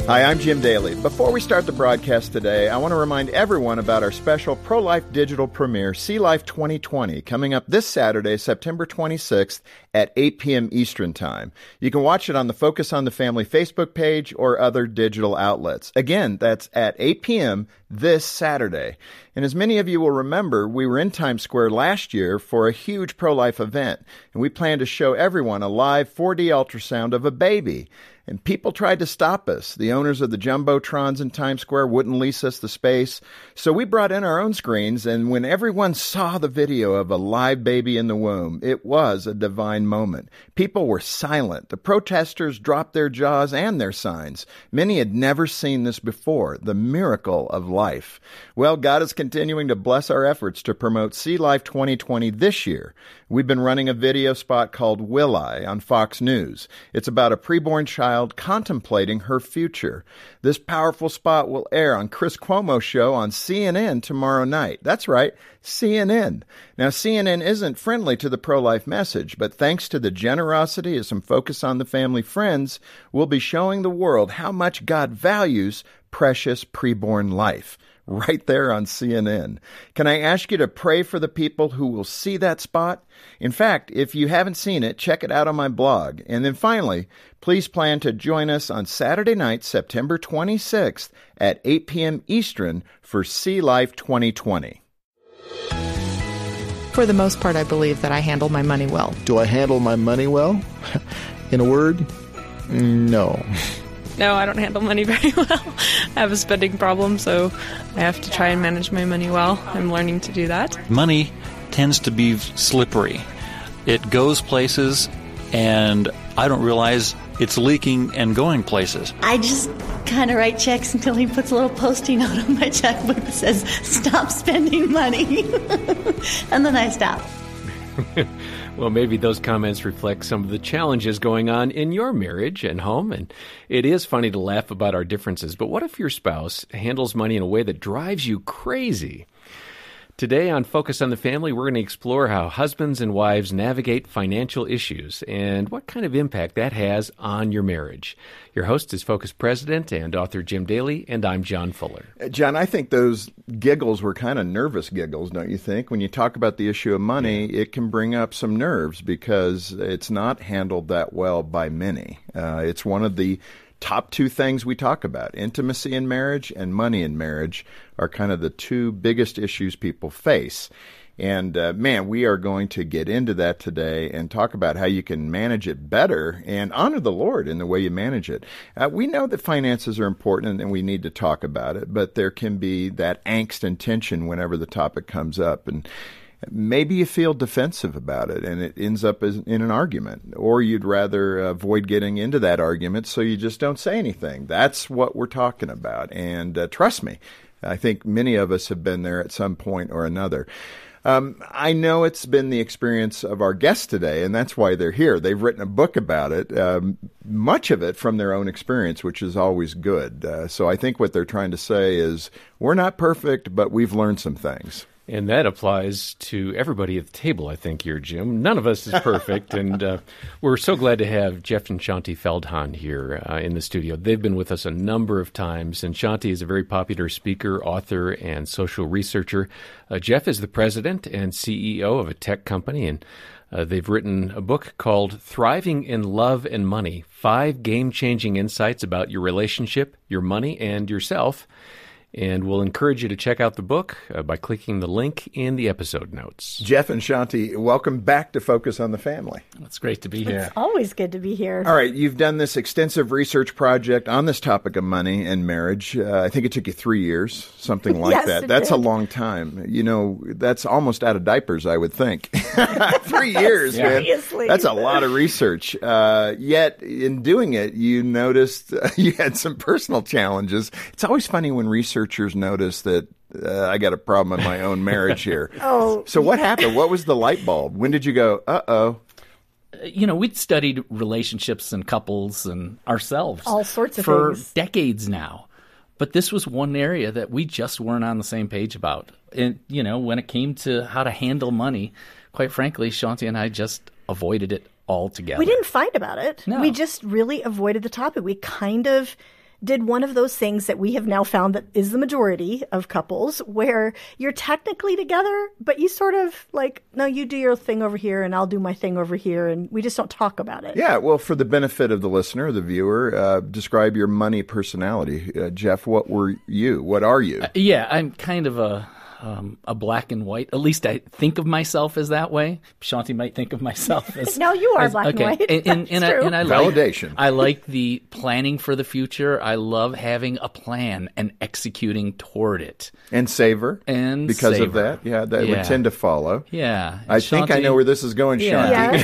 Hi, I'm Jim Daly. Before we start the broadcast today, I want to remind everyone about our special pro-life digital premiere, See Life 2020, coming up this Saturday, September 26th at 8 p.m. Eastern Time. You can watch it on the Focus on the Family Facebook page or other digital outlets. Again, that's at 8 p.m. this Saturday. And as many of you will remember, we were in Times Square last year for a huge pro-life event, and we planned to show everyone a live 4D ultrasound of a baby. And people tried to stop us. The owners of the Jumbotrons in Times Square wouldn't lease us the space. So we brought in our own screens, and when everyone saw the video of a live baby in the womb, it was a divine moment. People were silent. The protesters dropped their jaws and their signs. Many had never seen this before, the miracle of life. Well, God is continuing to bless our efforts to promote See Life 2020 this year. We've been running a video spot called Will I on Fox News. It's about a preborn child contemplating her future. This powerful spot will air on Chris Cuomo's show on CNN tomorrow night. That's right, CNN. Now, CNN isn't friendly to the pro-life message, but thanks to the generosity of some Focus on the Family friends, we'll be showing the world how much God values precious preborn life. Right there on CNN. Can I ask you to pray for the people who will see that spot? In fact, if you haven't seen it, check it out on my blog. And then finally, please plan to join us on Saturday night, September 26th at 8 p.m. Eastern for See Life 2020. For the most part, I believe that I handle my money well. Do I handle my money well? In a word, no. No, I don't handle money very well. I have a spending problem, so I have to try and manage my money well. I'm learning to do that. Money tends to be slippery. It goes places, and I don't realize it's leaking and going places. I just kind of write checks until he puts a little Post-it note on my checkbook that says, "Stop spending money." And then I stop. Well, maybe those comments reflect some of the challenges going on in your marriage and home. And it is funny to laugh about our differences. But what if your spouse handles money in a way that drives you crazy? Today on Focus on the Family, we're going to explore how husbands and wives navigate financial issues and what kind of impact that has on your marriage. Your host is Focus President and author Jim Daly, and I'm John Fuller. John, I think those giggles were kind of nervous giggles, don't you think? When you talk about the issue of money, it can bring up some nerves because it's not handled that well by many. It's one of the top two things we talk about. Intimacy in marriage and money in marriage are kind of the two biggest issues people face. And man, we are going to get into that today and talk about how you can manage it better and honor the Lord in the way you manage it. We know that finances are important and we need to talk about it, but there can be that angst and tension whenever the topic comes up. And maybe you feel defensive about it and it ends up in an argument, or you'd rather avoid getting into that argument so you just don't say anything. That's what we're talking about. And trust me, I think many of us have been there at some point or another. I know it's been the experience of our guests today, and that's why they're here. They've written a book about it, much of it from their own experience, which is always good. So I think what they're trying to say is we're not perfect, but we've learned some things. And that applies to everybody at the table, I think, here, Jim. None of us is perfect, and we're so glad to have Jeff and Shanti Feldhahn here in the studio. They've been with us a number of times, and Shanti is a very popular speaker, author, and social researcher. Jeff is the president and CEO of a tech company, and they've written a book called Thriving in Love and Money, 5 Game-Changing Insights About Your Relationship, Your Money, and Yourself. And we'll encourage you to check out the book by clicking the link in the episode notes. Jeff and Shanti, welcome back to Focus on the Family. It's great to be here. It's always good to be here. All right, you've done this extensive research project on this topic of money and marriage. I think it took you 3 years, something like that. That's a long time. You know, that's almost out of diapers, I would think. 3 years, man. Seriously. That's a lot of research. Yet, in doing it, you noticed you had some personal challenges. It's always funny when researchers notice that I got a problem in my own marriage here. So what happened? What was the light bulb? When did you go, uh-oh? You know, we'd studied relationships and couples and ourselves. All sorts of for things. decades now. But this was one area that we just weren't on the same page about. And, you know, when it came to how to handle money, quite frankly, Shanti and I just avoided it altogether. We didn't fight about it. No. We just really avoided the topic. We kind of did one of those things that we have now found that is the majority of couples, where you're technically together, but you sort of like, no, you do your thing over here and I'll do my thing over here, and we just don't talk about it. Yeah, well, for the benefit of the listener, the viewer, describe your money personality. Jeff, what were you? What are you? Yeah, I'm kind of a black and white. At least I think of myself as that way. Shanti might think of myself as no, you are black and white. And I validation. I like the planning for the future. I love having a plan and executing toward it. And savor. And because savor. of that, that would tend to follow. Yeah. I think I know where this is going, Shanti.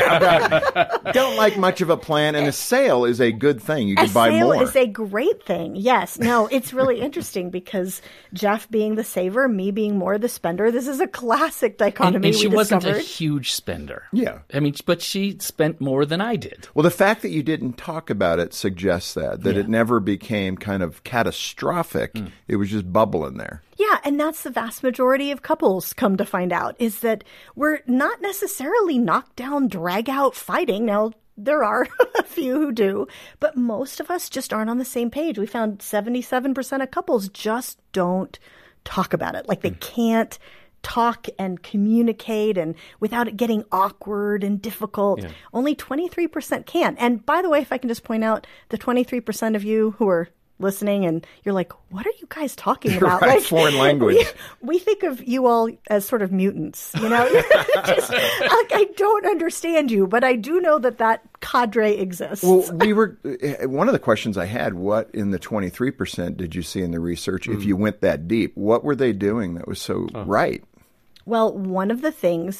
Yeah. Don't like much of a plan, and a sale is a good thing. You can buy more. A sale is a great thing. Yes. No, it's really interesting because Jeff being the saver, me being more the spender, this is a classic dichotomy. And she wasn't discovered. a huge spender. Yeah. I mean, but she spent more than I did. Well, the fact that you didn't talk about it suggests that it never became kind of catastrophic. It was just bubbling there. Yeah, and that's the vast majority of couples come to find out, is that we're not necessarily knockdown, drag-out fighting. Now, there are a few who do, but most of us just aren't on the same page. We found 77% of couples just don't talk about it. Like they can't talk and communicate and without it getting awkward and difficult. Yeah. Only 23% can. And by the way, if I can just point out, the 23% of you who are listening and you're like, what are you guys talking about? Right, like, foreign language. We think of you all as sort of mutants, you know? Just, like, I don't understand you, but I do know that cadre exists. Well, one of the questions I had, what in the 23% did you see in the research, if you went that deep? What were they doing that was so right? Well, one of the things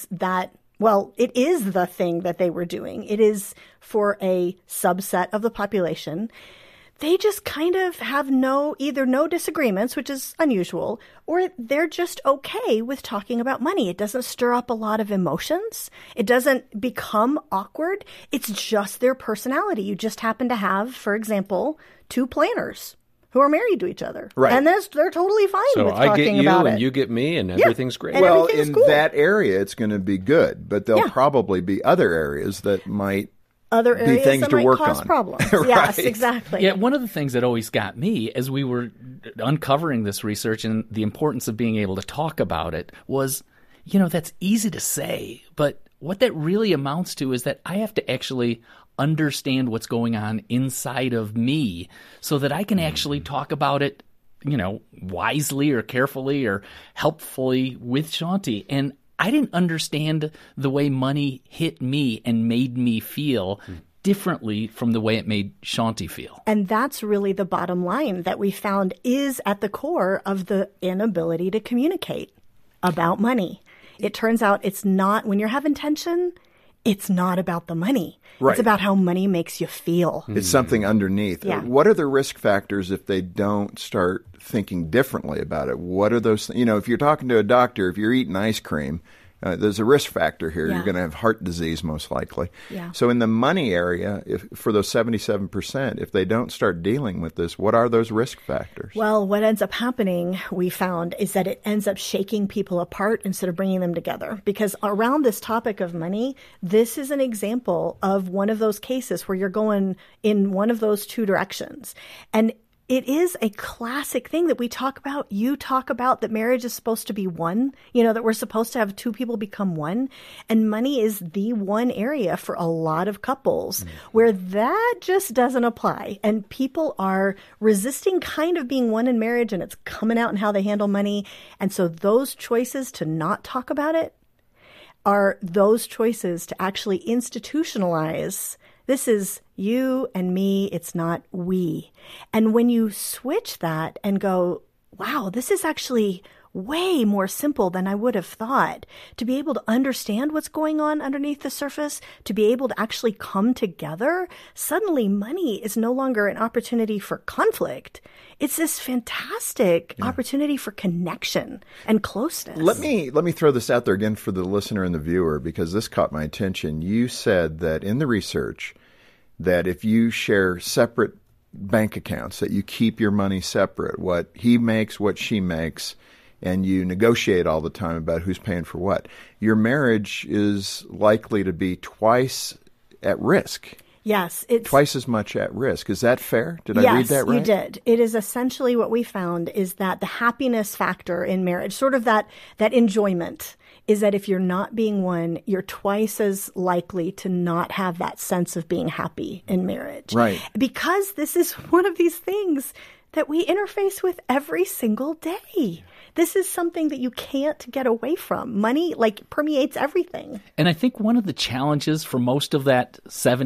it is the thing that they were doing. It is for a subset of the population. They just kind of have either no disagreements, which is unusual, or they're just okay with talking about money. It doesn't stir up a lot of emotions. It doesn't become awkward. It's just their personality. You just happen to have, for example, two planners who are married to each other. Right. And they're totally fine with talking about it. So I get you and you get me and everything's great. And well, in cool. That area, it's going to be good, but there'll probably be other areas that might other areas things that to might work cause on. Problems. Right. Yes, exactly. Yeah, one of the things that always got me as we were uncovering this research and the importance of being able to talk about it was, that's easy to say, but what that really amounts to is that I have to actually understand what's going on inside of me so that I can actually talk about it, wisely or carefully or helpfully with Shanti. And I didn't understand the way money hit me and made me feel differently from the way it made Shanti feel. And that's really the bottom line that we found is at the core of the inability to communicate about money. It turns out it's not, when you're having tension, it's not about the money. Right. It's about how money makes you feel. It's something underneath. Yeah. What are the risk factors if they don't start thinking differently about it? What are those? If you're talking to a doctor, if you're eating ice cream, there's a risk factor here. Yeah. You're going to have heart disease most likely. Yeah. So in the money area, for those 77%, if they don't start dealing with this, what are those risk factors? Well, what ends up happening, we found, is that it ends up shaking people apart instead of bringing them together. Because around this topic of money, this is an example of one of those cases where you're going in one of those two directions. And it is a classic thing that we talk about. You talk about that marriage is supposed to be one, that we're supposed to have two people become one. And money is the one area for a lot of couples where that just doesn't apply. And people are resisting kind of being one in marriage, and it's coming out in how they handle money. And so those choices to not talk about it are those choices to actually institutionalize. This is you and me. It's not we. And when you switch that and go, wow, this is actually way more simple than I would have thought, to be able to understand what's going on underneath the surface, to be able to actually come together, suddenly money is no longer an opportunity for conflict. It's this fantastic opportunity for connection and closeness. Let me throw this out there again for the listener and the viewer, because this caught my attention. You said that in the research that if you share separate bank accounts, that you keep your money separate, what he makes, what she makes, and you negotiate all the time about who's paying for what, your marriage is likely to be twice at risk. Yes. It's twice as much at risk. Is that fair? Did I yes, read that right? You did. It is essentially what we found is that the happiness factor in marriage, sort of that enjoyment, is that if you're not being one, you're twice as likely to not have that sense of being happy in marriage. Right. Because this is one of these things that we interface with every single day. This is something that you can't get away from. Money, permeates everything. And I think one of the challenges for most of that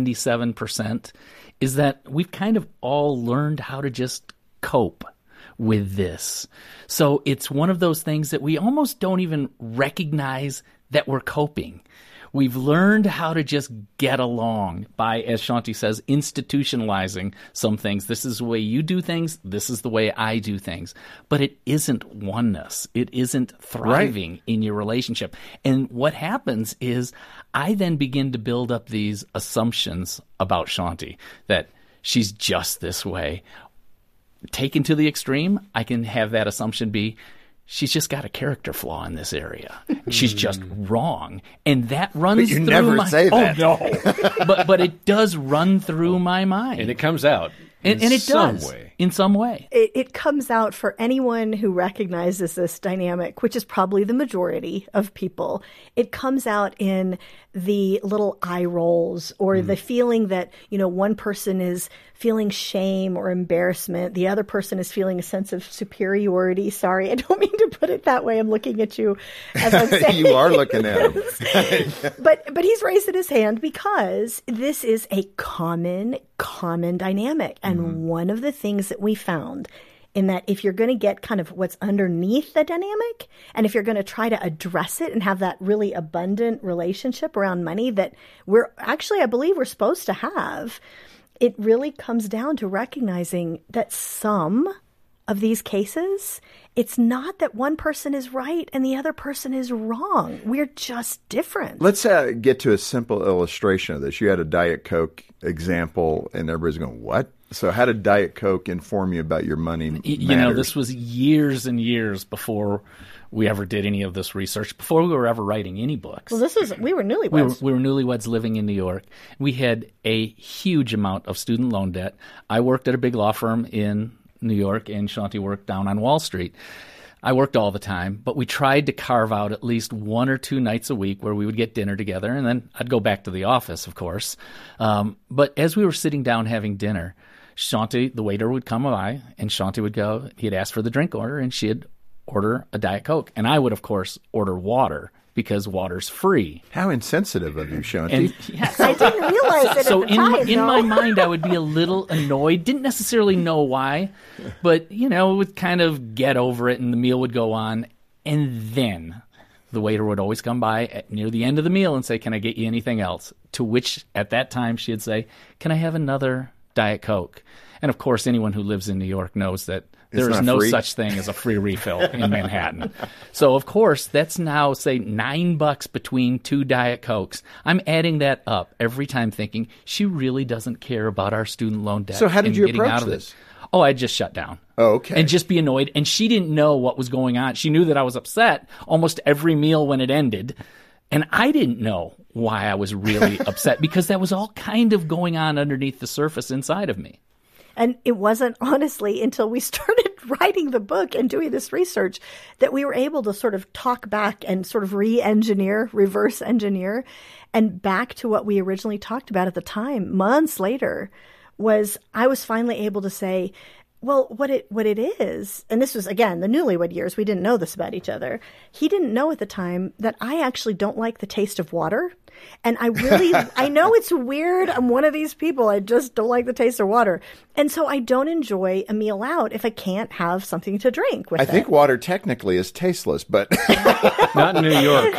77% is that we've kind of all learned how to just cope with this. So it's one of those things that we almost don't even recognize that we're coping. We've learned how to just get along by, as Shanti says, institutionalizing some things. This is the way you do things. This is the way I do things. But it isn't oneness. It isn't thriving in your relationship. And what happens is I then begin to build up these assumptions about Shanti, that she's just this way. Taken to the extreme, I can have that assumption be, she's just got a character flaw in this area. She's just wrong. And that runs through never my... say that. Oh, no. but it does run through my mind. And it comes out and it does. Way. In some way. It comes out for anyone who recognizes this dynamic, which is probably the majority of people. It comes out in the little eye rolls or the feeling that, one person is feeling shame or embarrassment. The other person is feeling a sense of superiority. Sorry, I don't mean to put it that way. I'm looking at you as I'm saying. You are looking at him. But he's raising his hand because this is a common dynamic. And one of the things that we found in that if you're going to get kind of what's underneath the dynamic, and if you're going to try to address it and have that really abundant relationship around money that I believe we're supposed to have, it really comes down to recognizing that some of these cases, it's not that one person is right and the other person is wrong. We're just different. Let's get to a simple illustration of this. You had a Diet Coke example, and everybody's going, what? So how did Diet Coke inform you about your money matters? This was years and years before we ever did any of this research, before we were ever writing any books. Well, we were newlyweds. We were newlyweds living in New York. We had a huge amount of student loan debt. I worked at a big law firm in New York, and Shanti worked down on Wall Street. I worked all the time, but we tried to carve out at least 1 or 2 nights a week where we would get dinner together, and then I'd go back to the office, of course. But as we were sitting down having dinner, Shanti, the waiter, would come by, and Shanti would go, he'd ask for the drink order, and she'd order a Diet Coke. And I would, of course, order water because water's free. How insensitive of you, Shanti. I didn't realize it so at the time. in my mind, I would be a little annoyed. Didn't necessarily know why, but, would kind of get over it, and the meal would go on. And then the waiter would always come by near the end of the meal and say, can I get you anything else? To which, at that time, she'd say, can I have another Diet Coke? And, of course, anyone who lives in New York knows that there is no such thing as a free refill in Manhattan. So, of course, that's now, say, $9 between 2 Diet Cokes. I'm adding that up every time thinking, she really doesn't care about our student loan debt. So how did you approach this? Oh, I'd just shut down. Oh, okay. And just be annoyed. And she didn't know what was going on. She knew that I was upset almost every meal when it ended. And I didn't know why I was really upset because that was all kind of going on underneath the surface inside of me. And it wasn't honestly until we started writing the book and doing this research that we were able to sort of talk back and sort of reverse engineer, and back to what we originally talked about at the time, months later, was I was finally able to say, well, what it is, and this was, again, the newlywed years, we didn't know this about each other. He didn't know at the time that I actually don't like the taste of water. And I know it's weird. I'm one of these people. I just don't like the taste of water. And so I don't enjoy a meal out if I can't have something to drink with it. I think water technically is tasteless, but not in New York.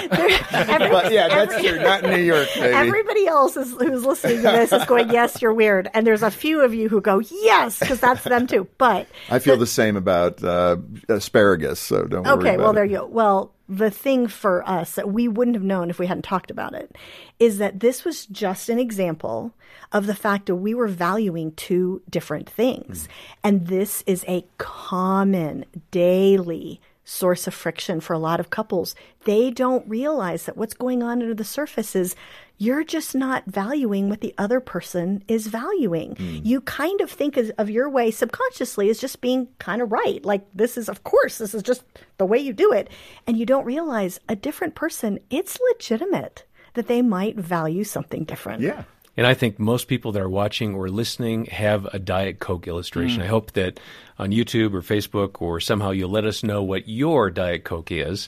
But yeah, that's true. Not in New York, baby. Everybody else who's listening to this is going, yes, you're weird. And there's a few of you who go, yes, because that's them too. But I feel the same about asparagus, so don't worry about it. Okay, well, there you go. Well, the thing for us that we wouldn't have known if we hadn't talked about it is that this was just an example of the fact that we were valuing 2 different things. And this is a common daily source of friction for a lot of couples. They don't realize that what's going on under the surface is you're just not valuing what the other person is valuing. You kind of think of your way subconsciously as just being kind of right. Like, this is just the way you do it. And you don't realize a different person, it's legitimate that they might value something different. Yeah. And I think most people that are watching or listening have a Diet Coke illustration. I hope that on YouTube or Facebook or somehow you'll let us know what your Diet Coke is.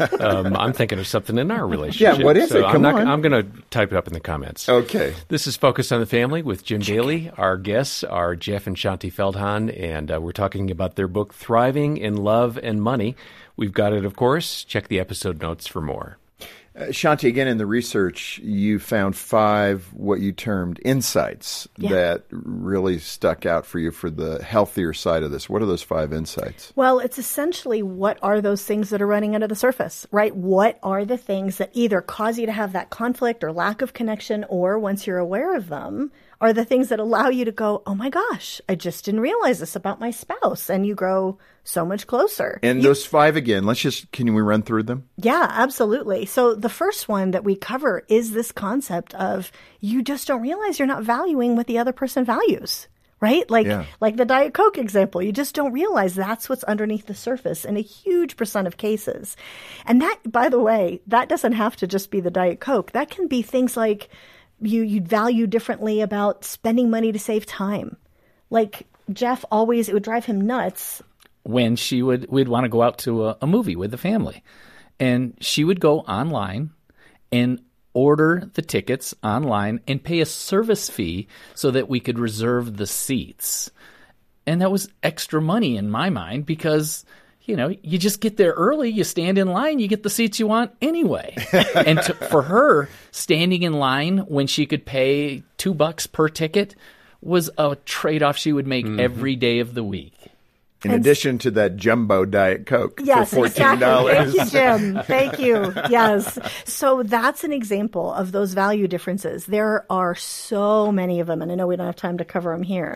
I'm thinking of something in our relationship. Yeah, what is it? Come on. I'm going to type it up in the comments. Okay. This is Focus on the Family with Jim Daly. Our guests are Jeff and Shanti Feldhahn, and we're talking about their book, Thriving in Love and Money. We've got it, of course. Check the episode notes for more. Shanti, again, in the research, you found 5 what you termed insights that really stuck out for you for the healthier side of this. What are those 5 insights? Well, it's essentially what are those things that are running under the surface, right? What are the things that either cause you to have that conflict or lack of connection, or once you're aware of them, are the things that allow you to go, oh my gosh, I just didn't realize this about my spouse. And you grow so much closer. And those 5 again, can we run through them? Yeah, absolutely. So the first one that we cover is this concept of you just don't realize you're not valuing what the other person values, right? Like the Diet Coke example, you just don't realize that's what's underneath the surface in a huge % of cases. And that, by the way, that doesn't have to just be the Diet Coke. That can be things like you'd value differently about spending money to save time. Like Jeff always, it would drive him nuts when we'd want to go out to a movie with the family. And she would go online and order the tickets online and pay a service fee so that we could reserve the seats. And that was extra money in my mind because, you just get there early, you stand in line, you get the seats you want anyway. And for her, standing in line when she could pay $2 per ticket was a trade-off she would make every day of the week. In addition to that jumbo Diet Coke for $14. Exactly. Thank you, Jim. Thank you. Yes. So that's an example of those value differences. There are so many of them, and I know we don't have time to cover them here.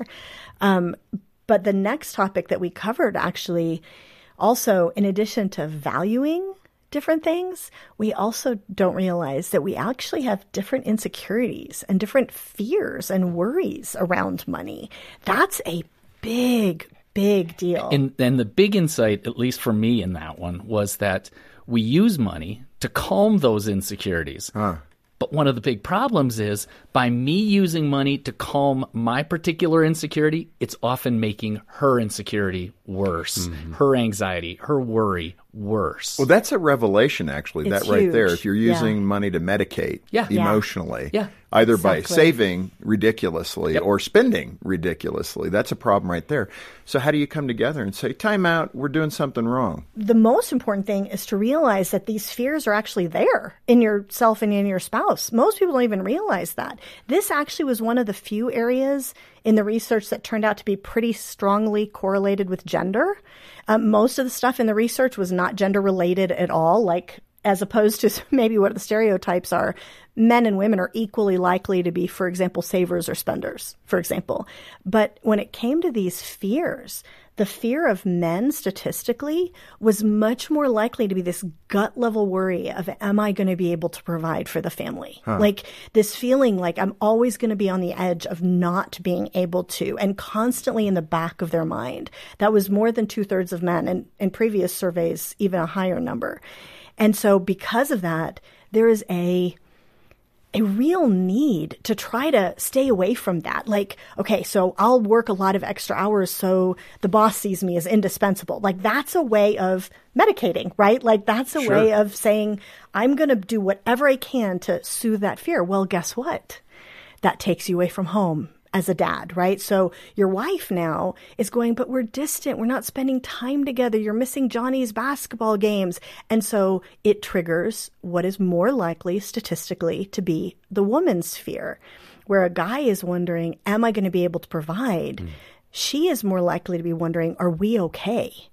But the next topic that we covered actually also, in addition to valuing different things, we also don't realize that we actually have different insecurities and different fears and worries around money. That's a big deal. And the big insight, at least for me in that one, was that we use money to calm those insecurities. But one of the big problems is by me using money to calm my particular insecurity, it's often making her insecurity worse, her anxiety, her worry worse. Well, that's a revelation, actually, It's that right huge. there. If you're using money to medicate emotionally, either by saving ridiculously or spending ridiculously, that's a problem right there. So how do you come together and say, time out, we're doing something wrong? The most important thing is to realize that these fears are actually there in yourself and in your spouse. Most people don't even realize that. This actually was one of the few areas in the research that turned out to be pretty strongly correlated with gender. Most of the stuff in the research was not gender related at all, like as opposed to maybe what the stereotypes are. Men and women are equally likely to be, for example, savers or spenders, for example. But when it came to these fears, the fear of men statistically was much more likely to be this gut level worry of, am I going to be able to provide for the family? Like this feeling like I'm always going to be on the edge of not being able to, and constantly in the back of their mind. That was more than 2/3 of men, and in previous surveys, even a higher number. And so because of that, there is a real need to try to stay away from that. Like, okay, so I'll work a lot of extra hours so the boss sees me as indispensable. Like that's a way of medicating, right? Like that's a way of saying, I'm going to do whatever I can to soothe that fear. Well, guess what? That takes you away from home as a dad, right? So your wife now is going, but we're distant. We're not spending time together. You're missing Johnny's basketball games. And so it triggers what is more likely statistically to be the woman's fear, where a guy is wondering, am I going to be able to provide? She is more likely to be wondering, are we okay?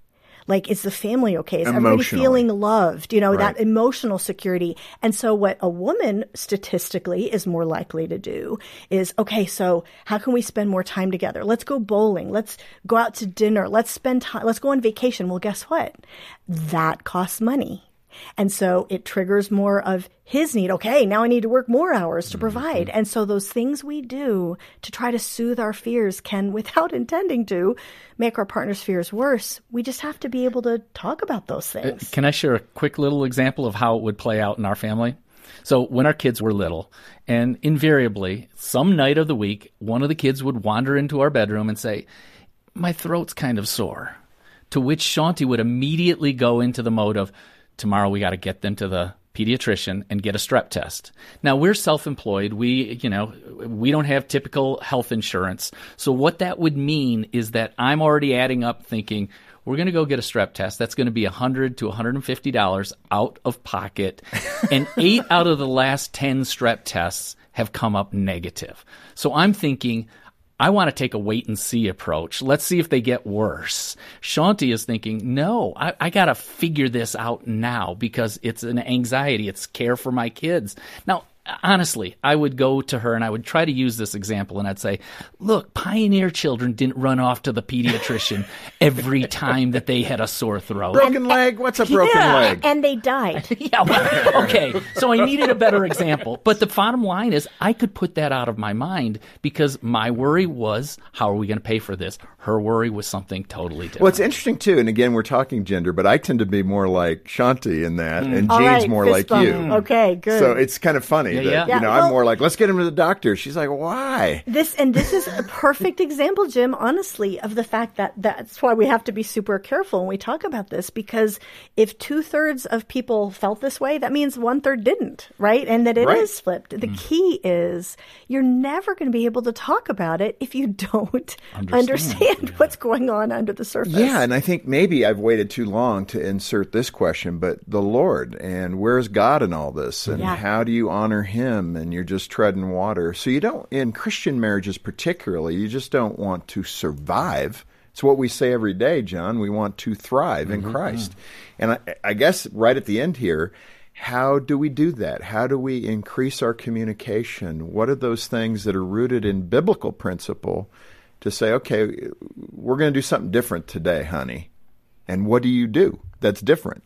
Like, is the family okay? Is everybody Emotionally. feeling loved? You know, Right. that emotional security. And so what a woman statistically is more likely to do is, okay, so how can we spend more time together? Let's go bowling. Let's go out to dinner. Let's spend time. Let's go on vacation. Well, guess what? That costs money. And so it triggers more of his need. Okay, now I need to work more hours to provide. And so those things we do to try to soothe our fears can, without intending to, make our partner's fears worse. We just have to be able to talk about those things. Can I share a quick little example of how it would play out in our family? So when our kids were little, and invariably, some night of the week, one of the kids would wander into our bedroom and say, "My throat's kind of sore," to which Shanti would immediately go into the mode of, "Tomorrow we got to get them to the pediatrician and get a strep test." Now, we're self-employed. We don't have typical health insurance. So what that would mean is that I'm already adding up thinking, we're going to go get a strep test. That's going to be $100 to $150 out of pocket. And 8 out of the last 10 strep tests have come up negative. So I'm thinking, I want to take a wait-and-see approach. Let's see if they get worse. Shanti is thinking, no, I got to figure this out now because it's an anxiety. It's care for my kids. Now, honestly, I would go to her and I would try to use this example and I'd say, look, pioneer children didn't run off to the pediatrician every time that they had a sore throat. Broken leg? What's a broken leg? And they died. Yeah, well, okay. So I needed a better example. But the bottom line is I could put that out of my mind because my worry was, how are we going to pay for this? Her worry was something totally different. Well, it's interesting, too, and again, we're talking gender, but I tend to be more like Shanti in that, and All Jean's right, more fist like bump. you. Okay, good. So it's kind of funny that, yeah. I'm more like, let's get him to the doctor. She's like, why? This is a perfect example, Jim, honestly, of the fact that that's why we have to be super careful when we talk about this, because if 2/3 of people felt this way, that means 1/3 didn't, right? And that it Right. is flipped. The key is you're never going to be able to talk about it if you don't understand what's going on under the surface. Yeah, and I think maybe I've waited too long to insert this question, but the Lord, and where's God in all this? And Yeah. how do you honor him? And you're just treading water. So you don't, in Christian marriages particularly, you just don't want to survive. It's what we say every day, John. We want to thrive in Christ. And I guess right at the end here, how do we do that? How do we increase our communication? What are those things that are rooted in biblical principle to say, okay, we're going to do something different today, honey? And what do you do that's different?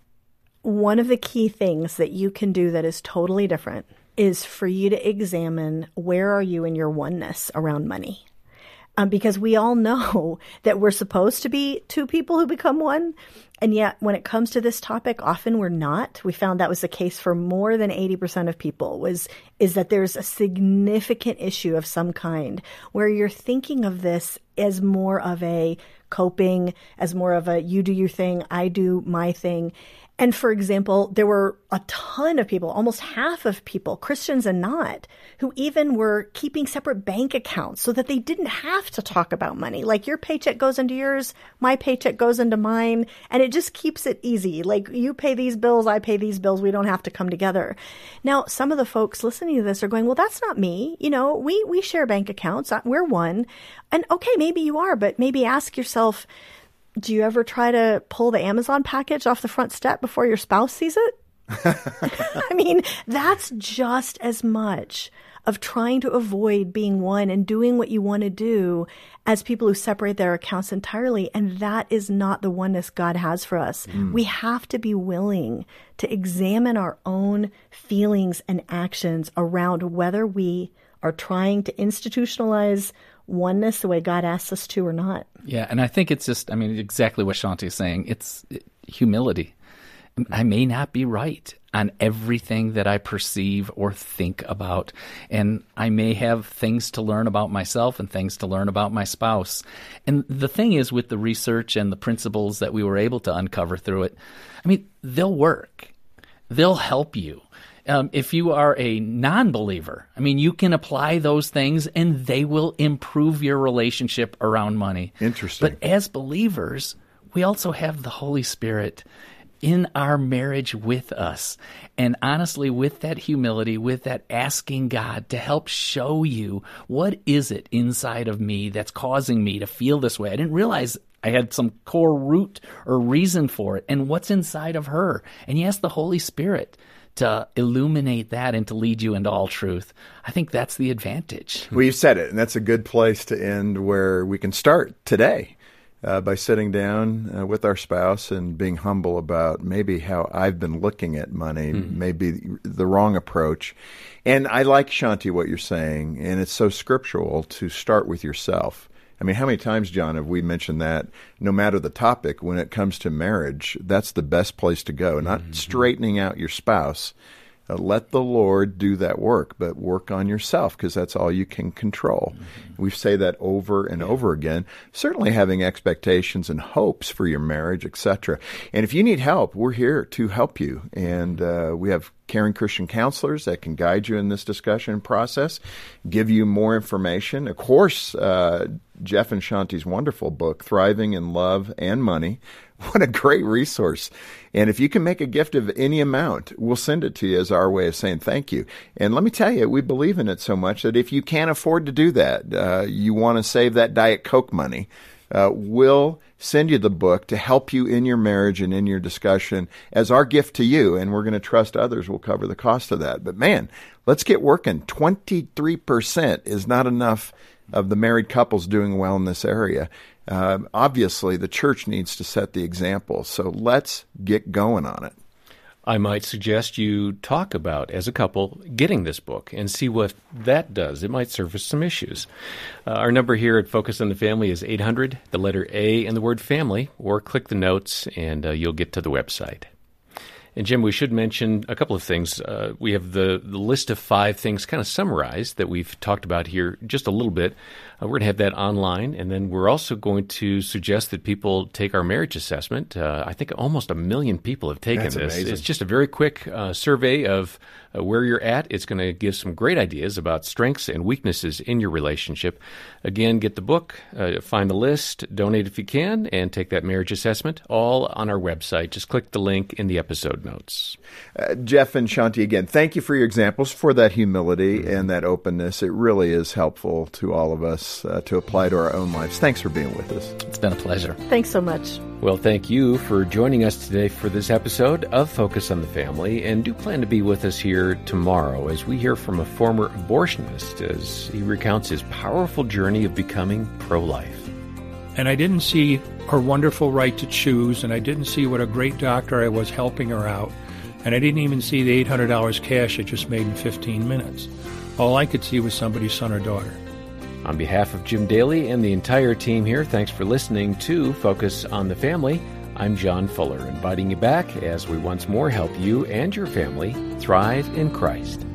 One of the key things that you can do that is totally different is for you to examine where are you in your oneness around money. Because we all know that we're supposed to be two people who become one. And yet when it comes to this topic, often we're not. We found that was the case for more than 80% of people is that there's a significant issue of some kind where you're thinking of this as more of a coping, as more of a you do your thing, I do my thing. And for example, there were a ton of people, almost half of people, Christians and not, who even were keeping separate bank accounts so that they didn't have to talk about money. Like your paycheck goes into yours, my paycheck goes into mine, and it just keeps it easy. Like you pay these bills, I pay these bills, we don't have to come together. Now, some of the folks listening to this are going, well, that's not me. You know, we share bank accounts. We're one. And okay, maybe you are, but maybe ask yourself, do you ever try to pull the Amazon package off the front step before your spouse sees it? I mean, that's just as much of trying to avoid being one and doing what you want to do as people who separate their accounts entirely. And that is not the oneness God has for us. We have to be willing to examine our own feelings and actions around whether we are trying to institutionalize oneness the way God asks us to or not. Yeah, and I think it's just, exactly what Shanti is saying. It's humility. I may not be right on everything that I perceive or think about, and I may have things to learn about myself and things to learn about my spouse. And the thing is, with the research and the principles that we were able to uncover through it, they'll work. They'll help you. If you are a non-believer, you can apply those things and they will improve your relationship around money. Interesting. But as believers, we also have the Holy Spirit. in our marriage with us. And honestly, with that humility, with that asking God to help show you what is it inside of me that's causing me to feel this way. I didn't realize I had some core root or reason for it, and what's inside of her. And you ask the Holy Spirit to illuminate that and to lead you into all truth. I think that's the advantage. Well, you said it, and that's a good place to end, where we can start today by sitting down with our spouse and being humble about maybe how I've been looking at money, maybe the wrong approach. And I like, Shanti, what you're saying, and it's so scriptural to start with yourself. I mean, how many times, John, have we mentioned that no matter the topic, when it comes to marriage, that's the best place to go, not straightening out your spouse. Let the Lord do that work, but work on yourself, because that's all you can control. We say that over and over again, certainly having expectations and hopes for your marriage, etc. And if you need help, we're here to help you. And we have caring Christian counselors that can guide you in this discussion process, give you more information. Of course, Jeff and Shanti's wonderful book, Thriving in Love and Money. What a great resource. And if you can make a gift of any amount, we'll send it to you as our way of saying thank you. And let me tell you, we believe in it so much that if you can't afford to do that, you want to save that Diet Coke money, we'll send you the book to help you in your marriage and in your discussion as our gift to you. And we're going to trust others will cover the cost of that. But man, let's get working. 23% is not enough of the married couples doing well in this area. Obviously, the church needs to set the example. So let's get going on it. I might suggest you talk about, as a couple, getting this book and see what that does. It might surface some issues. Our number here at Focus on the Family is 800, the letter A and the word family, or click the notes and you'll get to the website. And Jim, we should mention a couple of things. We have the list of 5 things kind of summarized that we've talked about here just a little bit. We're going to have that online, and then we're also going to suggest that people take our marriage assessment. I think almost 1 million people have taken That's this. amazing. It's just a very quick survey of where you're at. It's going to give some great ideas about strengths and weaknesses in your relationship. Again, get the book, find the list, donate if you can, and take that marriage assessment, all on our website. Just click the link in the episode notes. Jeff and Shanti, again, thank you for your examples, for that humility and that openness. It really is helpful to all of us to apply to our own lives. Thanks for being with us. It's been a pleasure. Thanks so much. Well, thank you for joining us today for this episode of Focus on the Family, and do plan to be with us here tomorrow as we hear from a former abortionist as he recounts his powerful journey of becoming pro-life. And I didn't see her wonderful right to choose, and I didn't see what a great doctor I was helping her out, and I didn't even see the $800 cash I just made in 15 minutes. All I could see was somebody's son or daughter. On behalf of Jim Daly and the entire team here, thanks for listening to Focus on the Family. I'm John Fuller, inviting you back as we once more help you and your family thrive in Christ.